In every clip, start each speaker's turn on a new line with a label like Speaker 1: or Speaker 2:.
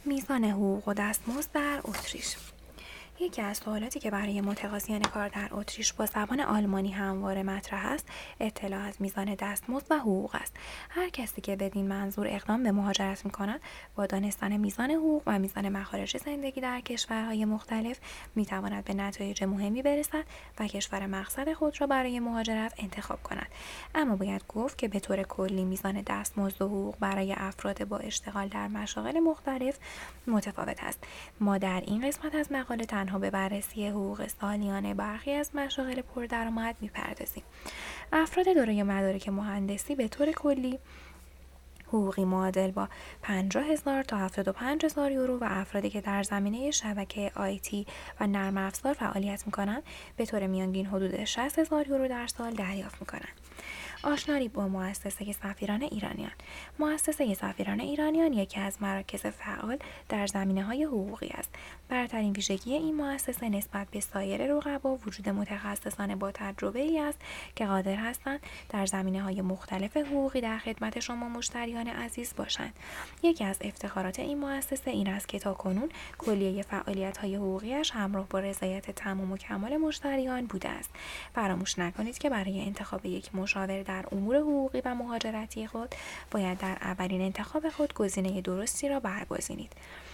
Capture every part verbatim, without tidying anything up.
Speaker 1: میزان حقوق و دستمزد در اتریش. یکی از سوالاتی که برای متقاضیان کار در اتریش با زبان آلمانی همواره مطرح است، اطلاع از میزان دستمزد و حقوق است. هر کسی که بدین منظور اقدام به مهاجرت می‌کند، با دانستن میزان حقوق و میزان مخارج زندگی در کشورهای مختلف می‌تواند به نتایج مهمی برسد و کشور مقصد خود را برای مهاجرت انتخاب کند. اما باید گفت که به طور کلی میزان دستمزد و حقوق برای افراد با اشتغال در مشاغل مختلف متفاوت است. ما در این قسمت از مقاله تنها به بررسی حقوق سالیانه برخی از مشاغل پردرآمد می‌پردازیم. افراد دارای مدارک مهندسی به طور کلی حقوقی معادل با پنجاه هزار تا هفتاد و پنج هزار یورو و افرادی که در زمینه شبکه آیتی و نرم افزار فعالیت می‌کنند به طور میانگین حدود شصت هزار یورو در سال دریافت می‌کنند. آشنایی با مؤسسه سفیران ایرانیان. مؤسسه سفیران ایرانیان یکی از مراکز فعال در زمینه‌های حقوقی است. برترین ویژگی این مؤسسه نسبت به سایر رقبا وجود متخصصان با تجربه‌ای است که قادر هستند در زمینه‌های مختلف حقوقی در خدمت شما مشتریان عزیز باشند. یکی از افتخارات این مؤسسه این است که تاکنون کلیه فعالیت‌های حقوقیش همراه با رضایت تمام و کمال مشتریان بوده است. فراموش نکنید که برای انتخاب یک مشاور در امور حقوقی و مهاجرتی خود باید در اولین انتخاب خود گزینه درستی را برگزینید.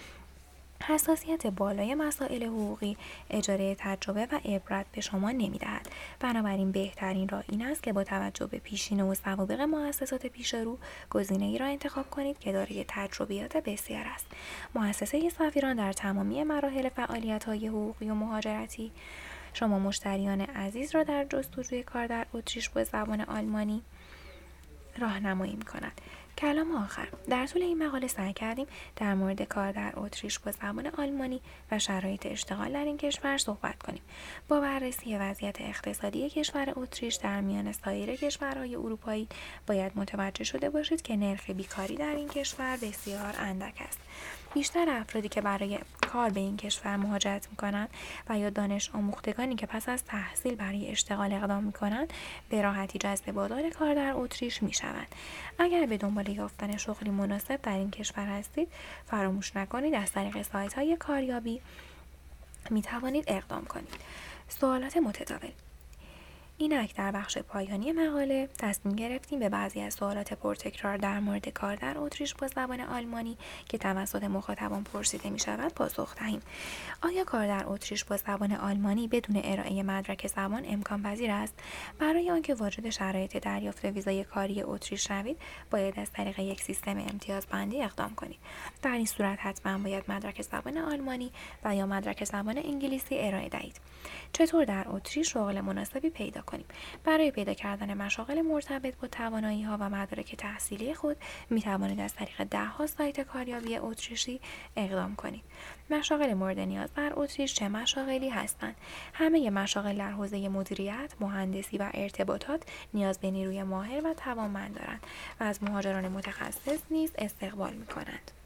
Speaker 1: حساسیت بالای مسائل حقوقی اجاره تجربه و عبرت به شما نمی‌دهد. بنابراین بهترین راه این است که با توجه به پیشینه و سوابق مؤسسات پیش رو گزینه‌ای را انتخاب کنید که دارای تجربیات بسیار است. مؤسسه سفیران در تمامی مراحل فعالیت‌های حقوقی و مهاجرتی شما مشتریان عزیز را در جستجوی کار در اتریش با زبان آلمانی راهنمایی می‌کند. کلام آخر. در طول این مقاله سعی کردیم در مورد کار در اتریش با زبان آلمانی و شرایط اشتغال در این کشور صحبت کنیم. با بررسی وضعیت اقتصادی کشور اتریش در میان سایر کشورهای اروپایی باید متوجه شده باشید که نرخ بیکاری در این کشور بسیار اندک است. بیشتر افرادی که برای کار به این کشور مهاجرت می‌کنند و یا دانش آموختگانی که پس از تحصیل برای اشتغال اقدام می‌کنند به راحتی جذب بازار کار در اتریش می‌شوند. اگر به دنبال یافتن شغلی مناسب در این کشور هستید، فراموش نکنید از طریق سایت‌های کاریابی می‌توانید اقدام کنید. سوالات متداول. اینک در بخش پایانی مقاله تصمیم گرفتیم به بعضی از سوالات پرتکرار در مورد کار در اتریش با زبان آلمانی که توسط مخاطبان پرسیده می شود پاسخ دهیم. آیا کار در اتریش با زبان آلمانی بدون ارائه مدرک زبان امکان پذیر است؟ برای آنکه واجد شرایط دریافت ویزای کاری اتریش شوید، باید از طریق یک سیستم امتیازبندی اقدام کنید. در این صورت حتما باید مدرک زبان آلمانی و یا مدرک زبان انگلیسی ارائه دهید. چطور در اتریش شغل مناسبی پیدا کنیم؟ برای پیدا کردن مشاغل مرتبط با توانایی‌ها و مدارک تحصیلی خود می توانید از طریق ده ها سایت کاریابی اتریشی اقدام کنید. مشاغل مورد نیاز در اتریش چه مشاغلی هستند؟ همه مشاغل در حوزه مدیریت، مهندسی و ارتباطات نیاز به نیروی ماهر و توانمند دارند و از مهاجران متخصص نیز استقبال می کنند.